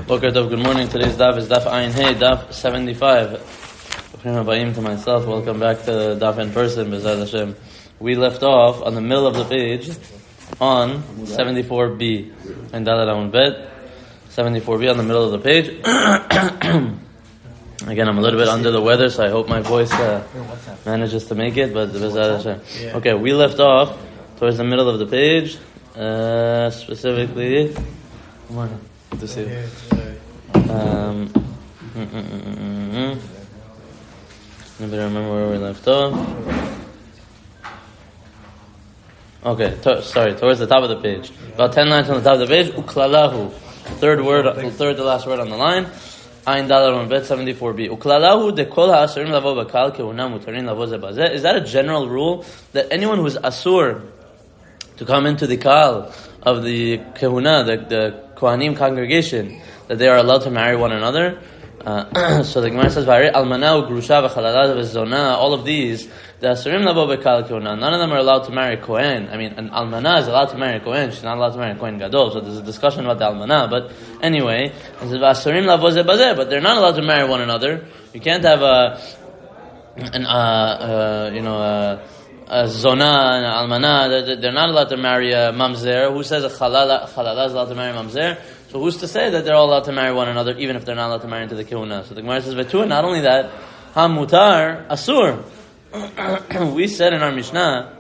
Boker Tov, good morning. Today's daf is daf Ayin Hey, daf 75. To myself, welcome back to the daf in person, B'ezrat Hashem. We left off on the middle of the page on 74b. And Dalet Amud Bet, 74b on the middle of the page. Again, I'm a little bit under the weather, so I hope my voice manages to make it, but B'ezrat Hashem. Okay, we left off towards the middle of the page, specifically. Come on. Good to see you. Nobody remember where we left off. Okay, towards the top of the page. About 10 lines on the top of the page. Uklalahu. Third to last word on the line. Ayin Dalet Amud Bet 74b. Uklalahu de kol ha'asurim lavo bakal kehuna mutarin lavo ze bazeh. Is that a general rule that anyone who is asur to come into the kal of the kehuna, the Kohanim congregation, that they are allowed to marry one another? So the Gemara says, Almana, Grusha, V'chalala, V'zona, all of these, the Asurim Lavo Bekal Kehuna, none of them are allowed to marry Kohen. I mean, an Almana is allowed to marry Kohen, she's not allowed to marry Kohen Gadol, so there's a discussion about the Almana, but anyway, it says, Asurim Lavo Ze Bazeh, but they're not allowed to marry one another. You can't have a Zona and Almana, they're not allowed to marry a Mamzer. Who says a Chalala is allowed to marry Mamzer? So who's to say that they're all allowed to marry one another, even if they're not allowed to marry into the Kehuna? So the Gemara says, Vetu, not only that, Ha-mutar, Asur. We said in our Mishnah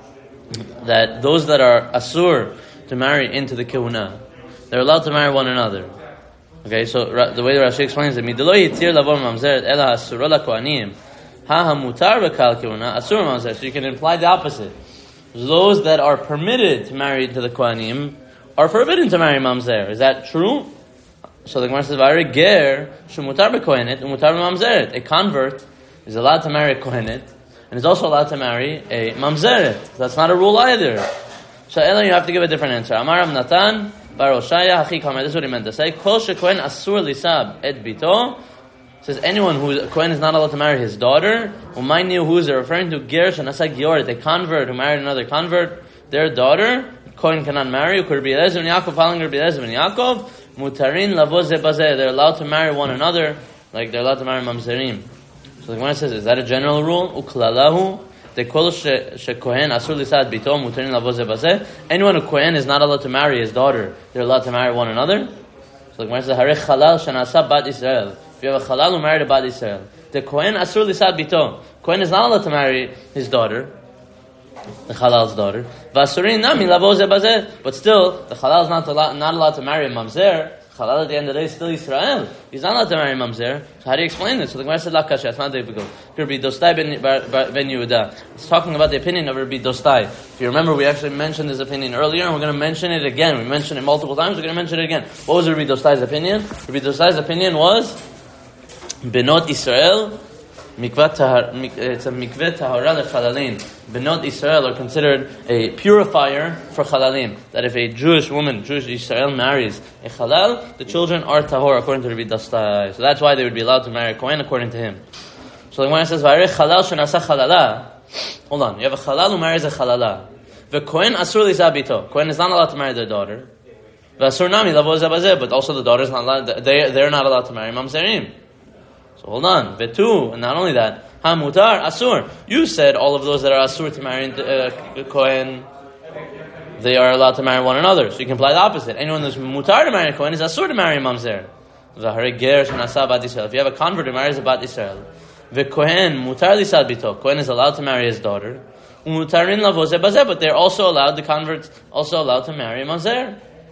that those that are Asur to marry into the Kehuna, they're allowed to marry one another. Okay, so the way the Rashi explains it, Midelo yitir lavor mamzer ela asuro la kohanim. Ha-mutar bekal Kehuna, Asur mamzer. So you can imply the opposite. Those that are permitted to marry into the Kohanim are forbidden to marry mamzer. Is that true? So the Gemara says, "V'ari ger shemutar bekohenet umutar b'mamzeret." A convert is allowed to marry a kohenet and is also allowed to marry a mamzeret. That's not a rule either. So Ela, you have to give a different answer. Amar Rav Natan bar Oshaya hachi kamed. This is what he meant to say. Kol shekohen asur lisab et bito. Says anyone who kohen is not allowed to marry his daughter. Umayniu, who is referring to ger shenasa gioret, a convert who married another convert, their daughter. Kohen cannot marry. Rabbi Eliezer ben Yaakov, following Rabbi Eliezer ben Yaakov, mutarin lavo ze bazeh. They're allowed to marry one another, like they're allowed to marry mamzerim. So the Gemara says, is that a general rule? Uklalahu de kol shekohen asur lisad bito mutarin lavo ze bazeh. Anyone who kohen is not allowed to marry his daughter, they're allowed to marry one another. So the Gemara says, Harei chalal shenasa bat Israel. If you have a chalal who married a bat Israel, the kohen asur lisad bito. Kohen is not allowed to marry his daughter, the halal's daughter. Vasurin nami lavo ze bazeh. But still, the halal is not allowed to marry a mamzer. Halal at the end of the day is still Israel. He's not allowed to marry a mamzer. So how do you explain this? So the Gemara said, "La kasha." It's not difficult. Rabbi Dostai ben Yehuda. It's talking about the opinion of Rabbi Dostai. If you remember, we actually mentioned his opinion earlier, and we're going to mention it again. We mentioned it multiple times. We're going to mention it again. What was Rabbi Dostai's opinion? Rabbi Dostai's opinion was Benot Israel. It's a mikveh tahara lechalalin. Benot Israel are considered a purifier for chalalim. That if a Jewish Israel marries a halal, the children are tahor according to Rabbi Dostai. So that's why they would be allowed to marry a kohen according to him. So the Gemara says, "V'arei halal shenasa halala." Hold on, you have a halal who marries a halala. The kohen asur lisabito. Kohen is not allowed to marry their daughter. V'asur nami lavo ze bazeh. But also the daughter is not allowed. They're not allowed to marry mamzerim. So hold on, Vetu, and not only that, Ha-mutar, Asur. You said all of those that are Asur to marry Kohen, they are allowed to marry one another. So you can apply the opposite. Anyone who's mutar to marry Kohen is Asur to marry Mamzer. If you have a convert who marries a Bat Israel, Kohen mutar lisad bito. Kohen is allowed to marry his daughter. Umutarin lavo ze bazeh, but they're also allowed, the converts also allowed to marry Mamzer.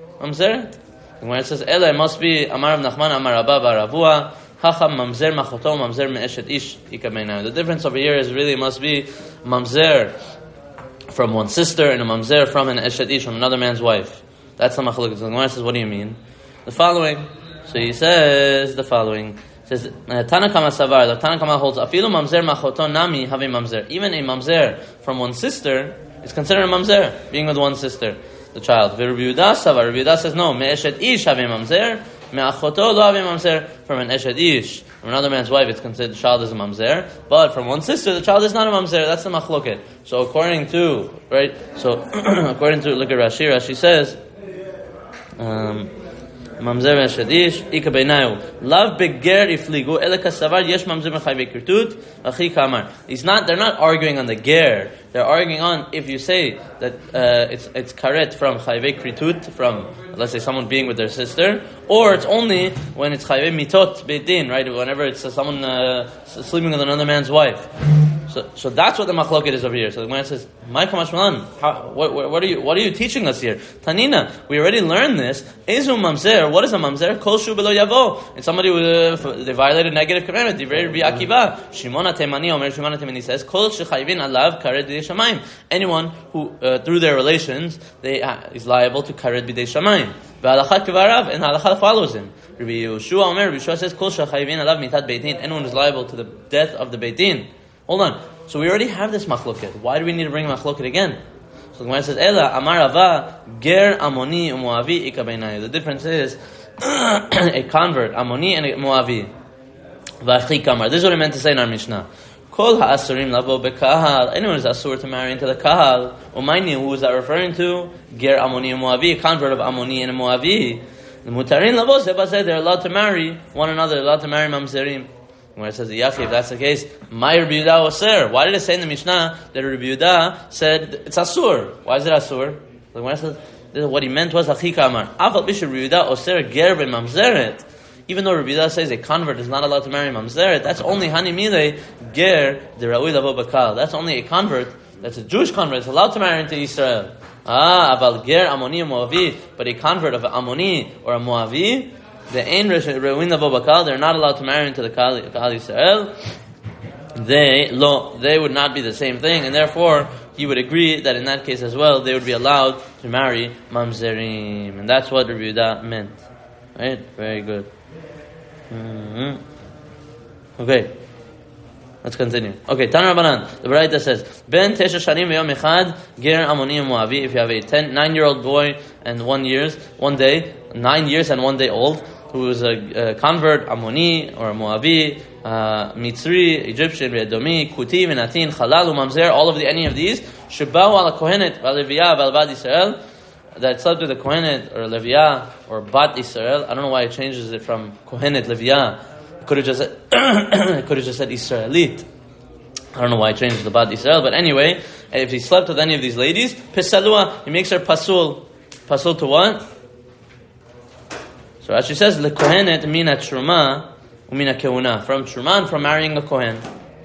When it says, Ele, it must be Amar Rav Nachman, Amar Rabba bar Ravua, Hacham mamzer machoto mamzer me'eshet ish ikameina. The difference over here is really must be mamzer from one sister and a mamzer from an eshet ish, from another man's wife. That's the machlokes. The Gemara says, what do you mean? The following. So he says the following. He says Tanakama savar. The Tanakama holds afilu mamzer machoto nami have mamzer. Even a mamzer from one sister is considered a mamzer, being with one sister, the child. Rabbi Yehuda savar. Rabbi Yehuda says no. Me'eshet ish have mamzer. Me'achoto lo have mamzer. From an eshet ish, from another man's wife, it's considered the child is a mamzer. But from one sister, the child is not a mamzer. That's the machloket. So according to look at Rashi. Rashi says ממזר ואשת איש, איכא בעיניהו. לאו בגר הפליגו, אלא כסבר יש ממזר מחייבי כרתות, אחי כאמר. They're not arguing on the ger. They're arguing on if you say that it's karet from chayvei kritut, from, let's say, someone being with their sister, or it's only when it's chayvei mitot beit din, right? Whenever it's someone sleeping with another man's wife. So that's what the machloket is over here. So the Gemara says, "My kamashmalan, what are you teaching us here? Tanina, we already learned this. Ezu mamzer. What is a mamzer? Kol shu belo yavo. And somebody they violated a negative commandment. Divrei Rabbi Akiva. Shimon HaTemani, Omer Shimon HaTemani says, Kol shechayvin alav kared b'dei shamayim. Anyone who through their relations is liable to kared b'dei shamayim. V'alachat kivarav, and halakha follows him. Rabbi Yehoshua Omer. Rabbi Yehoshua says, Kol shechayvin alav mitat beit din. Anyone who is liable to the death of the beit din. Hold on. So we already have this machloket. Why do we need to bring machloket again? So the Gemara says, Ela Amar Rava Ger Amoni Moavi Ika Beinai. The difference is a convert, Amoni and a Moavi. V'achi Kamar. This is what I meant to say in our Mishnah. Kol ha'asurim lavo bekahal. Anyone is asur to marry into the kahal. Umayni, who is that referring to? Ger Amoni and Moavi, a convert of Amoni and a Moavi. The mutarin lavo seba said they're allowed to marry one another. They're allowed to marry mamzerim. Where it says the Yachi, if that's the case, my Rabbi Yehuda Oser. Why did it say in the Mishnah that Rabbi Yehuda said it's Asur? Why is it Asur? The Gemara says what he meant was Achika Amar. Aval Bishur Rabbi Yehuda Oser ger b'mamzeret. Even though Rabbi Yehuda says a convert is not allowed to marry mamzeret, that's only Hani Milei ger the Ra'ui Lavo Bakal. That's only a convert. That's a Jewish convert. It's allowed to marry into Israel. Aval ger Amoni or Moavi, but a convert of an Amoni or a Moavi. The Ein Reuin Lavo Bakal, they're not allowed to marry into the Kahal Yisrael. They would not be the same thing, and therefore he would agree that in that case as well they would be allowed to marry mamzerim, and that's what Rabbi Yehuda meant. Right? Very good. Mm-hmm. Okay. Let's continue. Okay, Tana Rabbanan. The Baraita says, Ben tesha shanim v'yom echad ger amoni moavi. If you have a 9-year-old boy and 9 years and 1 day old, who is a convert, Amoni or a Moavi, Mitzri, Egyptian, Edomi, Kuti, Venatin, Halal, Mamzer, any of these, Shebau ala Kohenet, Leviah, Bad Israel, that slept with a Kohenet or Leviah or Bat Israel. I don't know why it changes it from Kohenet, Leviah. Could have just said Israelite. I don't know why it changes the Bat Israel, but anyway, if he slept with any of these ladies, Pisalua, he makes her pasul. Pasul to what? So as she says, lekohenet mina truma umina keuna, from truma and from marrying a kohen.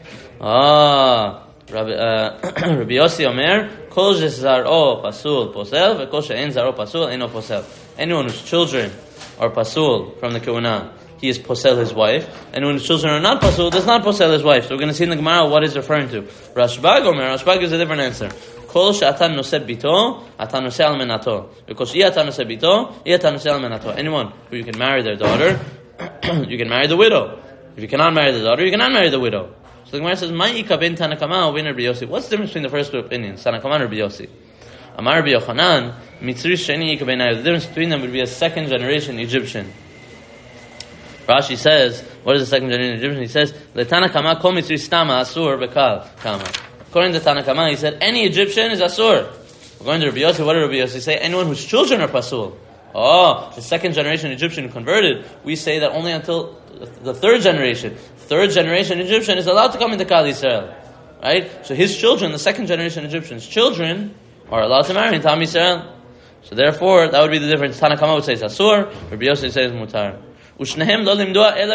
Rabbi Yossi Omer, kol zaro pasul posel, v'kol she'en zaro pasul eno posel. Anyone whose children are pasul from the keuna, he is posel his wife, and when his children are not pasul, does not posel his wife. So we're going to see in the Gemara what is referring to. Rashbag Omer, Rashbag gives a different answer. Kol she'atan noseh bito, atan noseh al menato. Because atan noseh bito, atan noseh al menato. Anyone who you can marry their daughter, you can marry the widow. If you cannot marry the daughter, you cannot marry the widow. So the Gemara says, "Ma'ika ben Tanakama bin Rabbi Yossi." What's the difference between the first two opinions, Tanakama and Rabbi Yossi? Amar Rabbi Yochanan, Mitzri sheni ika beinayu. The difference between them would be a second generation Egyptian. Rashi says, what is the second generation Egyptian? He says, "Letanakama kol Mitzri stama asur bekal kama." According to Tanakama, he said, any Egyptian is asur. According to Rabbi Yossi, what did Rabbi Yossi say? Anyone whose children are pasul. The second generation Egyptian who converted, we say that only until the third generation Egyptian is allowed to come into Kahal Yisrael. Right? So his children, the second generation Egyptian's children, are allowed to marry into Am Yisrael. So therefore, that would be the difference. Tanakama would say it's asur, Rabbi Yossi says mutar. Both of them learned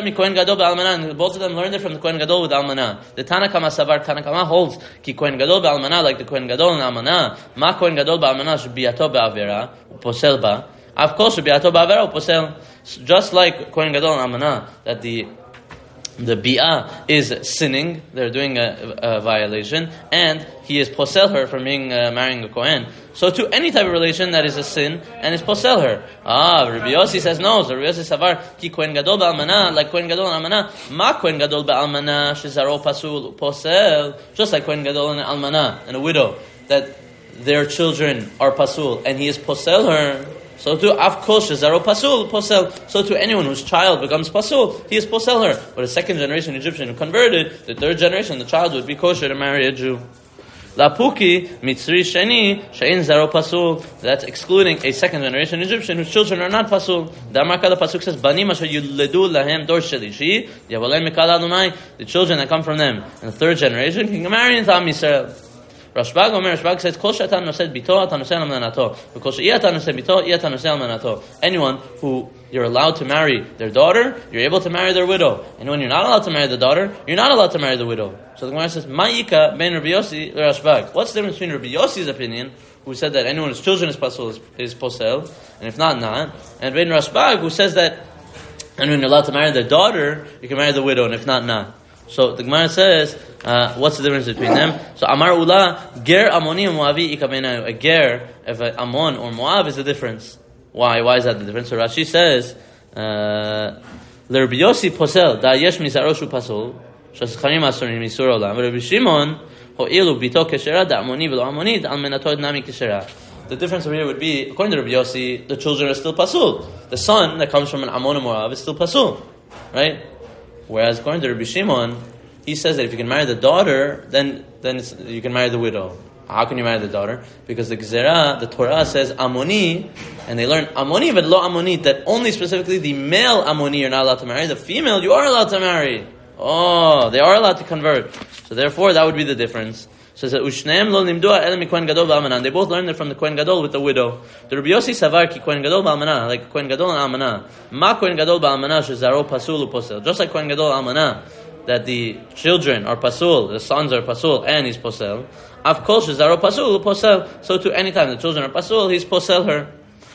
it from the Kohen Gadol with Almanah. The Tanakama Savar, Tanakama holds ki Kohen Gadol be'almanah, like the Kohen Gadol and Almanah. Ma Kohen Gadol be'almanah shebiato be'avera uposel ba. Of course, shebiato be'avera uposel. Just like Kohen Gadol and Almanah, that the bi'ah is sinning, they're doing a violation, and he is posel her from marrying a Kohen. So to any type of relation that is a sin, and is posel her. Rabbi Yossi says no. So Rabbi Yossi savar ki Kohen Gadol be'almanah, like Kohen Gadol and Almanah, ma Kohen Gadol be'almanah shezaro pasul posel, just like Kohen Gadol and Almanah, and a widow, that their children are pasul, and he is posel her. So to Afkol Shezaro Pasul, Posel. So to anyone whose child becomes Pasul, he is Posel her. But a second generation Egyptian who converted, the third generation, the child would be kosher to marry a Jew. Lapuki mitzri sheni she'in zaro pasul. That's excluding a second generation Egyptian whose children are not pasul. The Amarka, the pasuk says, "Banim asher yuledu lahem dor shelishi yavalem mikal Adonai." The children that come from them in the third generation can marry into Am Yisrael. Rashbag says, "Kol she'ata nosed bito, ata nosed almanato. Kol she'ata nosed bito, ata nosed almanato." Anyone who you're allowed to marry their daughter, you're able to marry their widow. And when you're not allowed to marry the daughter, you're not allowed to marry the widow. So the Gemara says, "Ma'ika ben Rabbi Yossi Rashbag." What's the difference between Rabbi Yossi's opinion, who said that anyone whose children is pasul is posel, and if not, and ben Rashbag, who says that anyone you're allowed to marry their daughter, you can marry the widow, and if not, not. So the Gemara says, what's the difference between them? So Amar Ula, Ger Amoni and Moavi ikabenayu. A ger of Ammon or Moab is the difference. Why? Why is that the difference? So Rashi says, L'Rabbi Yossi posel da yesh mizaro shu pasul sheschanim asurim misur olam. Rabbi Shimon ho'ilu bito keshera da Amoni v'lo Amonit al menatod nami keshera. The difference over here would be, according to Rabbi Yossi, the children are still pasul. The son that comes from an Ammon or Moab is still pasul, right? Whereas according to Rabbi Shimon, he says that if you can marry the daughter, then you can marry the widow. How can you marry the daughter? Because the Gezerah, the Torah says Amoni, and they learn Amoni but lo Amoni, that only specifically the male Amoni you're not allowed to marry. The female you are allowed to marry. Oh, they are allowed to convert. So therefore, that would be the difference. So it says, Ushneim lo nimdua ele mi Kohen Gadol ba'almanah. They both learned it from the Kohen Gadol with the widow. The Rabbi Yossi savar ki Kohen Gadol ba'almanah, like Kohen Gadol and almanah. Ma Kohen Gadol ba'almanah shezaro pasul u'posel. Just like Kohen Gadol almanah, that the children are pasul, the sons are pasul, and he's posel. Of course, shezaro pasul u'posel. So to any time the children are pasul, he's posel her.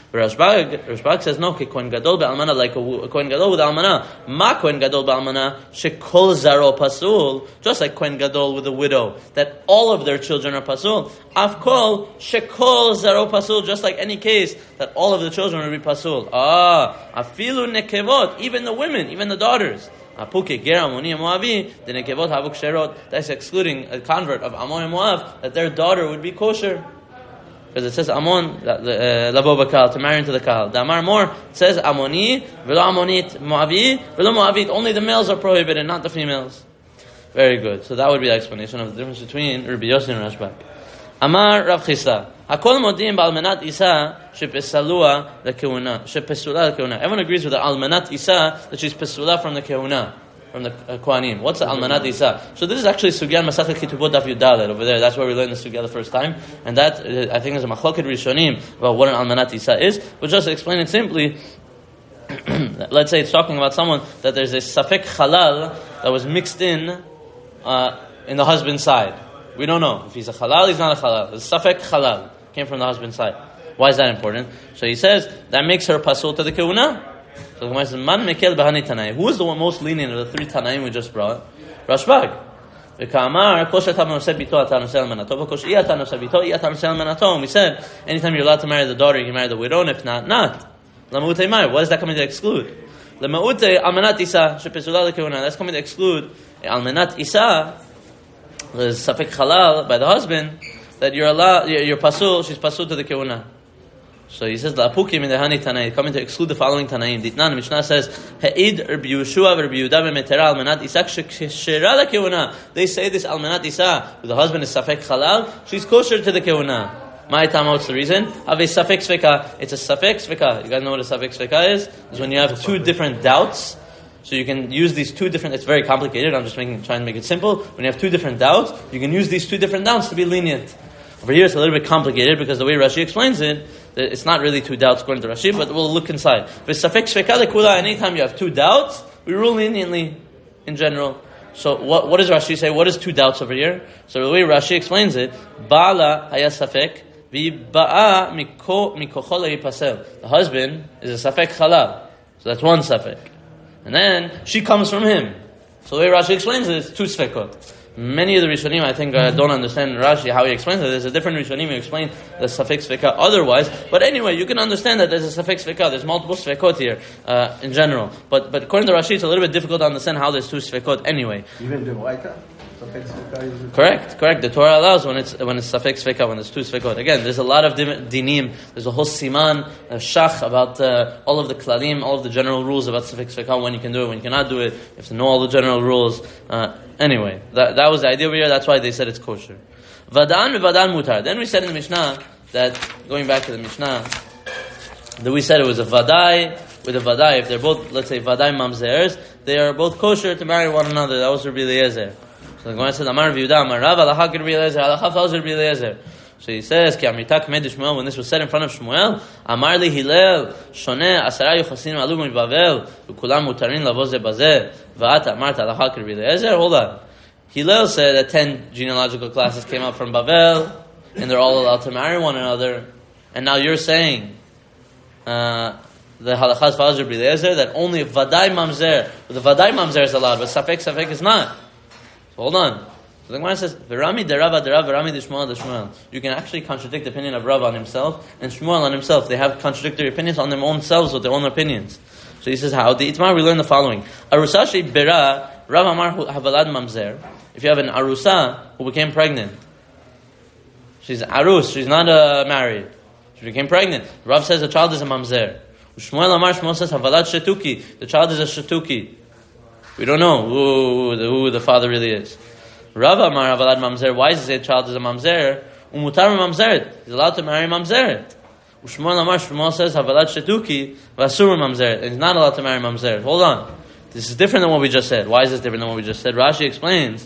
Rashbag says no. Kohen Gadol be'almana, like a Kohen Gadol with almana. Ma Kohen Gadol be'almana shekol zaro pasul, just like Kohen Gadol with a widow, that all of their children are pasul. Afkol shekol zaro pasul, just like any case that all of the children will be pasul. Afilu nekevot, even the women, even the daughters. Apuke ger Amoni and Moavi, the nekevot havuk sherot. That's excluding a convert of Ammon and Moab, that their daughter would be kosher. Because it says Ammon lavo bakal, to marry into the kal. The Amar Mor says Ammoni v'lo Ammonit, Moavi v'lo Moavit. Only the males are prohibited, not the females. Very good. So that would be the explanation of the difference between Rabbi Yossi and Rashbag. Amar Rav Chisa, Hakol modim ba'almanat Isa shepesalua lekehuna, shepesula lekehuna. Everyone agrees with the almanat Isa that she's pesula from the kehuna, from the Kohanim. What's the almanat Isa? So this is actually Sugyan Masachet Ketubot Daf Yudalet over there. That's where we learned the Sugya the first time. And that, I think, is a Machloket Rishonim about what an almanat Isa is. But just to explain it simply, let's say it's talking about someone that there's a Safek Halal that was mixed in the husband's side. We don't know. If he's a Halal, he's not a Halal. It's Safek Halal. Came from the husband's side. Why is that important? So he says, that makes her pasul to the Kehuna. So the Gemara says, Man mekel b'hani Tanai. Who is the one most lenient of the three Tanaim we just brought? Rashbag. We said, anytime you're allowed to marry the daughter, you can marry the widow, and if not, not. What is that coming to exclude? That's coming to exclude almanat Isa, the safek halal by the husband, that you're allowed, you're pasul, she's pasul to the kehuna. So he says, "La'apukim in the hani tanai," coming to exclude the following tanaim. Ditnan Mishnah says, "Ha'id Rabbi Yehoshua Rabbi Yehuda b'metera almanat Isa shera lekehuna." They say this almanat Isa, the husband is safek halal, she's kosher to the kehuna. My time, what's the reason? Have a safek sveka. It's a safek sveka. You guys know what a safek sveka is? It's when you have two different doubts. So you can use these two different. It's very complicated. I'm just trying to make it simple. When you have two different doubts, you can use these two different doubts to be lenient. Over here, it's a little bit complicated because the way Rashi explains it, it's not really two doubts according to Rashi, but we'll look inside. But safek sveka lekula. Anytime you have two doubts, we rule leniently in general. So what does Rashi say? What is two doubts over here? So the way Rashi explains it, Ba'ala haya safek v'ba'a mikocho le'ipasel. The husband is a safek halal, so that's one safek, and then she comes from him. So the way Rashi explains it is two sfekot. Many of the Rishonim, I think, don't understand Rashi, how he explains it. There's a different Rishonim who explain the safek sveka otherwise. But anyway, you can understand that there's a safek sveka. There's multiple svekot here in general. But according to Rashi, it's a little bit difficult to understand how there's two svekot anyway. Even the Waita? Correct. The Torah allows when it's safek sveka, when there's two svekot. Again, there's a lot of dinim. There's a whole siman, shach, about all of the klalim, all of the general rules about safek sveka, when you can do it, when you cannot do it. You have to know all the general rules. Anyway, that was the idea over here. That's why they said it's kosher. Vadan v'vadan mutar. Then we said in the Mishnah that, going back to the Mishnah, that we said it was a vadai with a vadai. If they're both, let's say, vadai mamzers, they are both kosher to marry one another. That was Rabbi Eliezer. So the Gemara says, Amar Rabbi Yehuda, Amar Rav, Alacha Rabbi Eliezer, Alacha follows Rabbi Eliezer. So he says, Ki Amritak Med Shmuel, when this was said in front of Shmuel, Amar li Hillel, Shoneh, Asara Yochasim Alu Mibavel, Ukulam Mutarin Lavo Ze Bazeh, Va'ata Amart Alacha Rabbi Eliezer. Hold on. Hillel said that 10 genealogical classes came up from Bavel, and they're all allowed to marry one another. And now you're saying, the halachas follows Rabbi Eliezer that only vadai mamzer, the vadai mamzer is allowed, but safek is not. So hold on. So the Gemara says, "V'rami derava derav, v'rami d'shmuel d'shmuel." You can actually contradict the opinion of Rav on himself and Shmuel on himself. They have contradictory opinions on their own selves with their own opinions. So he says, how? The Itmar we learn the following: Arusashi bera Rav Amar havalad mamzer. If you have an arusa who became pregnant, she's arus, she's not married. She became pregnant. Rav says the child is a mamzer. Shmuel Amar, Shmuel says havalad shetuki. The child is a shetuki. We don't know who the father really is. Rav Amar havalad mamzer. Why does he say the child is a mamzer? Umutar mamzeret. He's allowed to marry mamzeret. Shmuel Amar, Shmuel says havalad shetuki vasur mamzeret. And he's not allowed to marry mamzeret. Hold on. This is different than what we just said. Why is this different than what we just said? Rashi explains.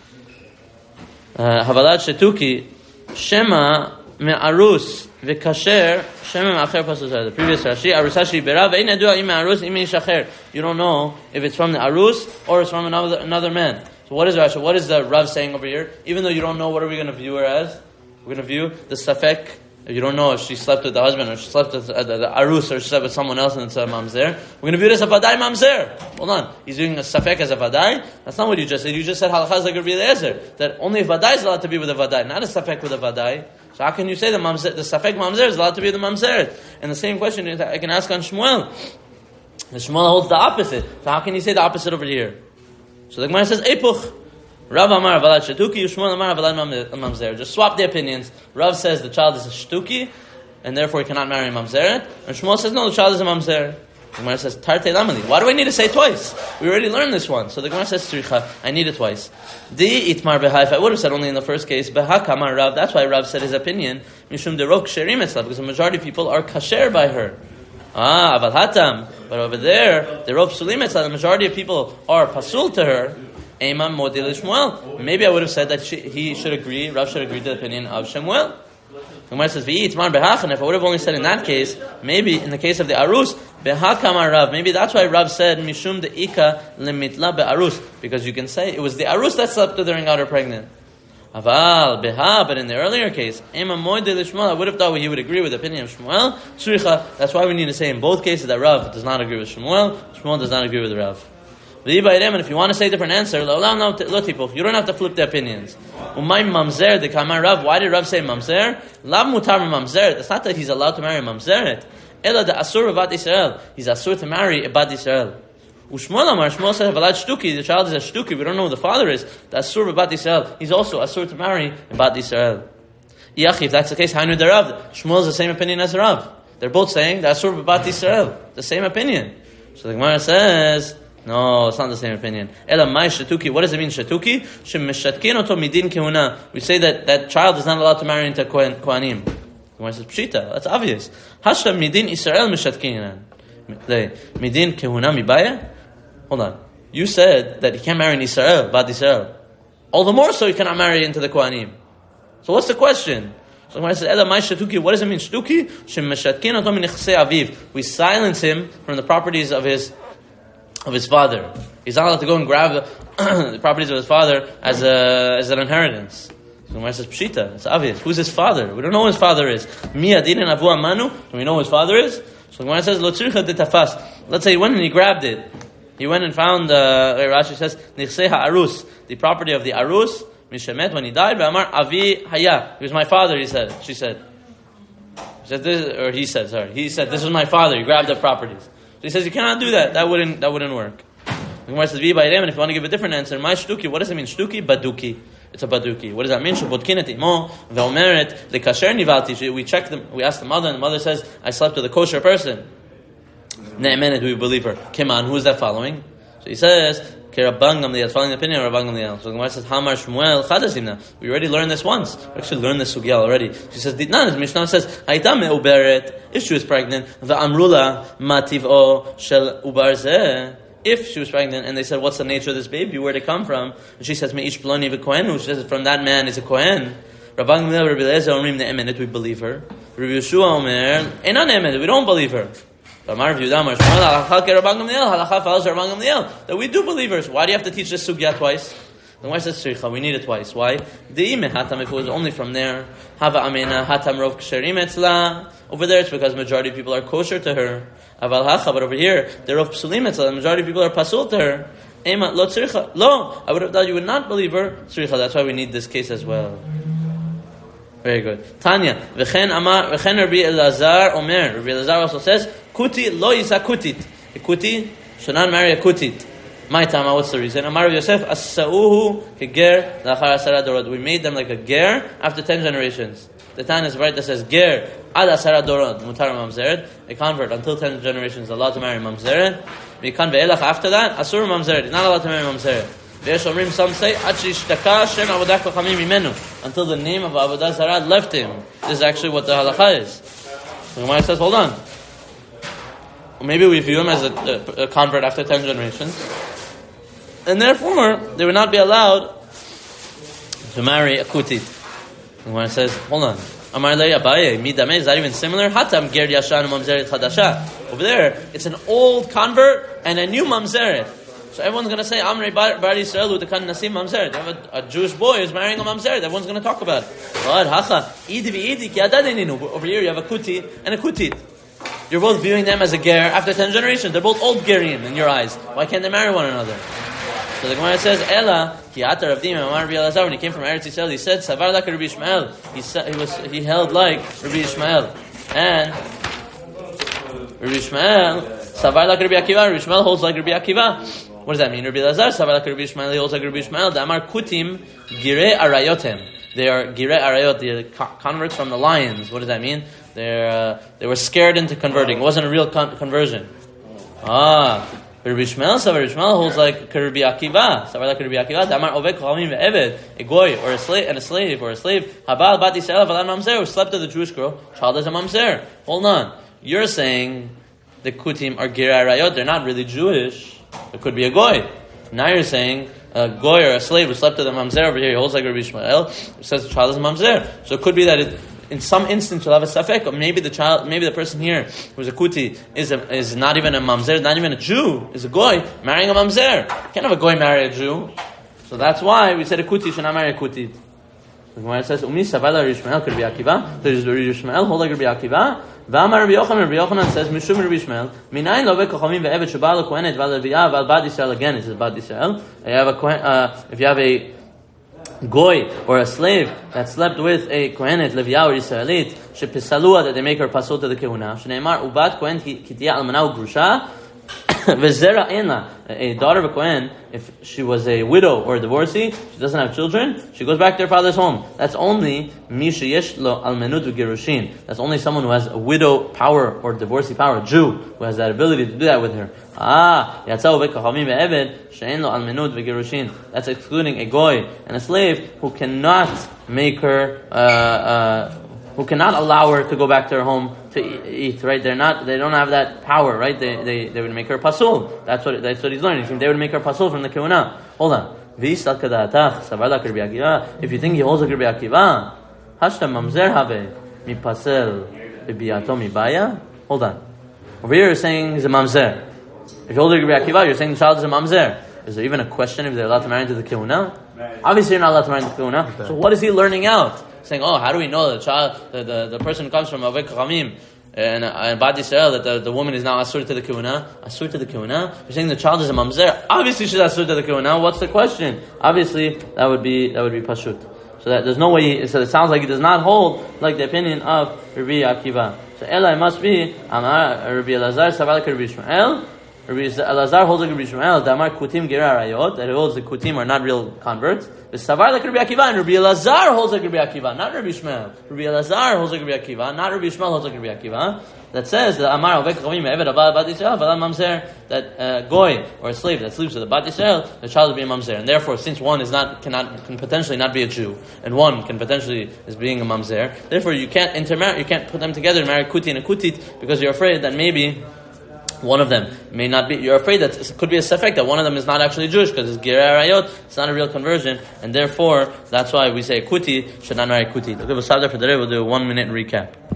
Havalad shetuki shema me'arus v'kasher shema me'acher pasuk. The previous Rashi, arusashi berav ein edua im me'arus im me'ishacher. You don't know if it's from the arus or it's from another man. So what is Rashi? What is the Rav saying over here? Even though you don't know, what are we going to view her as? We're going to view the safek. If you don't know if she slept with the husband or she slept with the arus or she slept with someone else and it's a mamzer, we're going to view it as a vadai mamzer. Hold on. He's doing a safek as a vadai. That's not what you just said. You just said halachas like Rabbi Eliezer, that only a vadai is allowed to be with a vadai, not a safek with a vadai. So how can you say the safek mamzer is allowed to be with the mamzer? And the same question I can ask on Shmuel. The Shmuel holds the opposite. So how can you say the opposite over here? So the Gemara says, Epuch. Rav Amar Avalad Shetuki, Shmuel Amar Avalad Mamzer. Just swap the opinions. Rav says the child is a Shetuki, and therefore he cannot marry a Mamzeret. And Shmuel says, no, the child is a Mamzer. The Gemara says, Tarte Lamali. Why do I need to say twice? We already learned this one. So the Gemara says, Tzricha, I need it twice. Di Itmar Beha, if I would have said only in the first case, Beha Kamar Rav, that's why Rav said his opinion, Mishum Derok Sherim Etzla, because the majority of people are kasher by her. Aval Hatam. But over there, the Rov Sulim Etzla, the majority of people are pasul to her. Eimam Modil Shmuel. Maybe I would have said that he should agree, Rav should agree to the opinion of Shemuel. The Gemara says, V'yitman behachan. If I would have only said in that case, maybe in the case of the arus, behakamar Rav. Maybe that's why Rav said, Mishum de ika limitla be'arus. Because you can say, it was the arus that slept with her and got her pregnant. Aval, beha, but in the earlier case, Eimam Modil Shmuel, I would have thought he would agree with the opinion of Shmuel. Tzricha, that's why we need to say in both cases that Rav does not agree with Shmuel, Shmuel does not agree with Rav. And if you want to say a different answer, you don't have to flip the opinions. Why did Rav say mamzer? It's not that he's allowed to marry mamzeret. He's asur to marry a bad Yisrael. Shmuel says the child is a shtuki. We don't know who the father is. The asur b'bat Yisrael. He's also asur to marry a bad Yisrael. If that's the case, Shmuel is the same opinion as Rav. They're both saying the asur b'bat Yisrael. The same opinion. So the Gemara says, no, it's not the same opinion. Ela mai shatuki. What does it mean, shatuki? Shemeshatkin oto midin kehuna. We say that child is not allowed to marry into kohanim. The Gemara says pshita. That's obvious. Hashem midin Israel meshatkin. Midin kehuna mibaya. Hold on. You said that he can't marry in Israel, bad Israel. All the more so he cannot marry into the kohanim. So what's the question? So when I said Ela mai shatuki, what does it mean, shtuki? Shemeshatkin oto min nechsei aviv. We silence him from the properties of his father. He's not allowed to go and grab the properties of his father as an inheritance. So Gemara says, Pshita, it's obvious. Who's his father? We don't know who his father is. Mi adin and avu amanu. Do we know who his father is? So Gemara says, Lo tzricha de tafas. Let's say he went and he grabbed it. He went and found, Rashi says, Nichsei ha'arus, the property of the arus, Mishemet, when he died, Ve'amar avi haya. He was my father, he said. She said. He said, this was my father. He grabbed the properties. So he says you cannot do that. That wouldn't work. The Gemara says, and if you want to give a different answer, my shtuki, what does it mean? Shtuki, baduki. It's a baduki. What does that mean? We check them. We ask the mother, and the mother says, I slept with a kosher person. Do we believe her? Kiman, who is that following? So he says, Rabban Gamliel, following the opinion of Rabban Gamliel. So the Gemara says, Hamar Shmuel Chadasimna. We already learned this once. We actually learned this sugya already. She says, Ditnan, the Mishnah says, Haitam me'uberet, if she was pregnant, va'amrula mativ'o shel ubar zeh. If she was pregnant, and they said, what's the nature of this baby? Where did it come from? And she says, Me'ish ploni v'kohenu. She says, from that man is a kohen. Rabban Gamliel, Rabbi Eliezer, omrim ne'emenet, we believe her. Rabbi Yeshua omer, eina ne'emenet, we don't believe her. That we do believers. Why do you have to teach this sugya twice? The Gemara says tzricha. We need it twice. Why? If it was only from there, hava amena hatam rov ksherim etzla. Over there, it's because majority of people are kosher to her. Aval hacha, but over here, the rov psulim etzla. The majority of people are pasul to her. Ema lo tzricha. Lo, I would have thought you would not believe her. Tzricha. That's why we need this case as well. Very good. Tanya, v'chen Rabbi Elazar omer. Rabbi Elazar also says, kuti lo yisa kutit. A kuti should not marry a kutit. My tama, what's the reason? Amar Yosef, as-sa'uhu keger lachar asara dorot. We made them like a ger after 10 generations. The Tanya is right that says, ger ad asara dorot, mutar mamzeret. A convert until 10 generations, allowed to marry mamzeret. Mikan ve'elach after that, asur mamzeret. Not allowed to marry mamzeret. Some say until the name of Avodah Zarah left him. This is actually what the halacha is. The Gemara says, hold on. Maybe we view him as a convert after 10 generations, and therefore they would not be allowed to marry a kutit. The Gemara says, hold on. Amar le Abaye, midame, is that even similar? Hatam ger yashan mamzeret chadasha. Over there, it's an old convert and a new mamzeret. So everyone's going to say, Amrei Bar Yisrael U'tekan Nasim Mamzeret. They have a Jewish boy who's marrying a Mamzeret. Everyone's going to talk about it. Over here you have a Kuti and a Kutit. You're both viewing them as a ger after 10 generations. They're both old gerim in your eyes. Why can't they marry one another? So the Gemara says, Ela, ki atar Rav Dima, Amar Rabbi Elazar, when he came from Eretz Yisrael, he said, Savar like Rabbi Ishmael. He held like Rabbi Ishmael. And Rabbi Ishmael, Savar like Rabbi Akiva. Rabbi Ishmael holds like Rabbi Akiva. What does that mean? Rabbi Elazar, Savar like Rabbi Ishmael, he holds like Rabbi Ishmael. The Amar Kutim, Girei Arayotem. They are Girei Arayot, the converts from the lions. What does that mean? They were scared into converting. It wasn't a real conversion. Rabbi Ishmael, Savar Ishmael holds like Rabbi Akiva. Savar like Rabbi Akiva. The Amar Oved Kochavim Ve'eved, a goy or a slave, Habal Bat Yisrael Valan Mamzer, who slept with a Jewish girl, child as a Mamzer. Hold on. You're saying the Kutim are Girei Arayot. They're not really Jewish. It could be a goy. Now you're saying a goy or a slave who slept with a mamzer over here, he holds like Rabbi Ishmael, who says the child is a mamzer. So it could be that in some instance you'll have a safek, or maybe the person here who's a kuti is not even a mamzer, not even a Jew, is a goy marrying a mamzer. You can't have a goy marry a Jew. So that's why we said a kuti should not marry a kuti. The Gemara says, Umi savala Rabbi Ishmael could be Akiva. There is Rabbi Ishmael hold like Rabbi Akiva. V'amar Rabbi Yochanan says, Mishum Rabbi Ishmael, Minayin lovek kochavim ve'eved sheba'al kohenet v'al leviah v'al bad Yisrael. Again, it says bad Yisrael. If you have a goy or a slave that slept with a kohenet, leviah or Yisraelit, shepisalua, that they make her pasul to the kehuna. Shneimar ubat kohen kitiyah almana u'grusha. V'zera enla, a daughter of a kohen, if she was a widow or a divorcee, she doesn't have children, she goes back to her father's home. That's only misha yesh lo almenut v'gerushin. That's only someone who has a widow power or divorcee power, a Jew, who has that ability to do that with her. Yatzau v'kochavim ve'eved she'en lo almenut v'gerushin. That's excluding a goy and a slave who cannot make her, who cannot allow her to go back to her home to eat, right? They don't have that power, right? They would make her pasul. That's what he's learning. They would make her pasul from the kehuna. Hold on. If you think he holds like Rabbi Akiva, hashta mamzer have mipasel bibiato mibaya. Hold on. Over here you're saying he's a mamzer. If you hold like Rabbi Akiva, you're saying the child is a mamzer. Is there even a question if they're allowed to marry into the kehuna? Obviously you're not allowed to marry into the kehuna. So what is he learning out? Saying, how do we know the child, the person comes from Avek Kachamim and Bad Yisrael, that the woman is now asur to the kehuna? Asur to the kehuna? You're saying the child is a mamzer. Obviously she's asur to the kehuna. What's the question? Obviously that would be pashut. So that there's no way. So it sounds like he does not hold like the opinion of Rabbi Akiva. So Ela, it must be Amar Rabbi Elazar Savar like Rabbi Ishmael. Rabbi Elazar holds like Rabbi Shmuel, Damar Kutim Ger Arayot, that holds the Kutim are not real converts. V'savar like Rabbi Akiva, and Rabbi Elazar holds like Rabbi Akiva, not Rabbi Shmuel. Rabbi Elazar holds like Rabbi Akiva, not Rabbi Shmuel holds like Rabbi Akiva. That says that Amar Ovek Chavim Eved Abal Bat Yisrael V'Alam Mamzer, that goy or a slave that sleeps with a Bat Yisrael, the child will be a Mamzer. And therefore, since one can potentially not be a Jew, and one can potentially is being a Mamzer, therefore you can't intermarry, you can't put them together and marry Kuti and a Kutit, because you're afraid that maybe one of them may not be. You're afraid that it could be a sefek that one of them is not actually Jewish because it's Ger Arayot. It's not a real conversion, and therefore that's why we say Kuti should not marry Kuti. Okay, we'll stop there for today. We'll do a 1 minute recap.